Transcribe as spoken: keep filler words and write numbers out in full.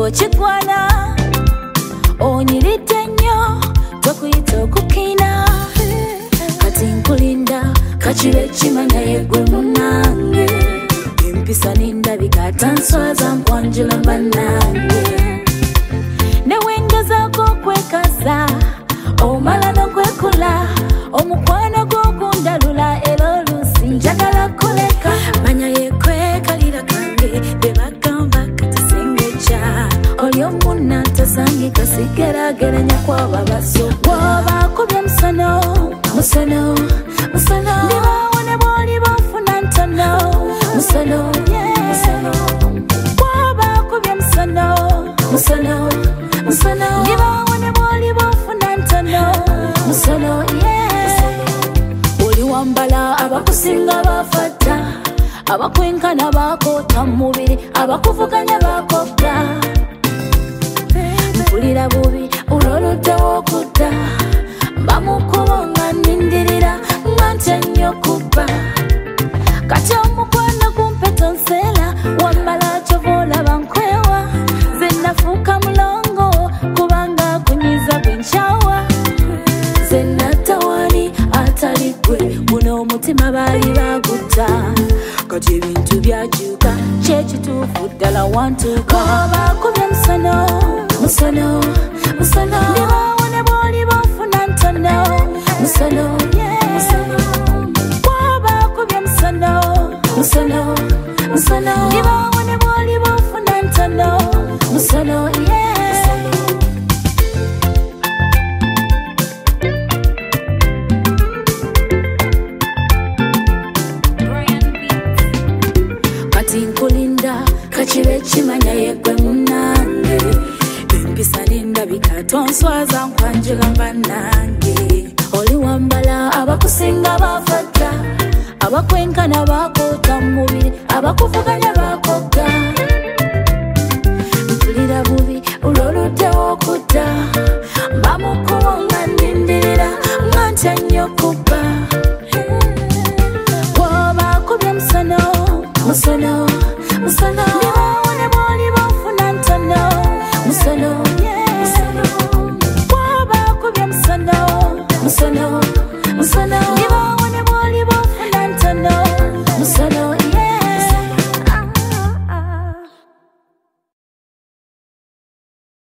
bw'okigwana onyiridde nnyo tokuyita okukina kati nkulinda kakibe kimanya yeggwe munnange empisa n'endabika tanswaza nkwanjula bannange newengezaako okwekasa omala n'okwekula omukwano gw'okundalula era oluusi njagala kuleka manya yekwekalira kange bebagamba kati singekya oli omunna tasangika sigerageranya kwaba baso bw'obaakubye musono musono musono ndibawone bw'oli bafuna ntono musono musono bw'obaakubye musono musono musono ndibawone bw'oli bafuna ntono musono oli wambala abakusinga bafata abakwenkana bakoota mu mubiri abakuvuganya bakoga mpulira bubi olwoluddewo okudda bamukubo nga nnindirira nga ntya nnyo kubba kati omukwano kumpeto nseera wambala kyova olaba nkwewa ze nafuuka mulongo kubanga kunyiza bwenkyawa ze nattawani atali gwe guno omutima baali bagutta kati ebintu byakyuka kyekituufu ddala wantuuka obaakubye musono musono musono ndibawone bw'oli bafuna ntono musono musono bw'obaakubye musono musono musono ndibawone bw'oli bafuna ntono musono nkulinda kakibe kimanya yeggwe munnange empisa n'endabika tonswaza nkwanjula bannange oli wambala abakusinga bafata abakwenkana bakoota mu mubiri abakuvuganya bakoga mpulira bubi olwoluddewo okudda bamukubo nga nnindirira nga ntya nnyo kubba bw'obaakubye musono musono musono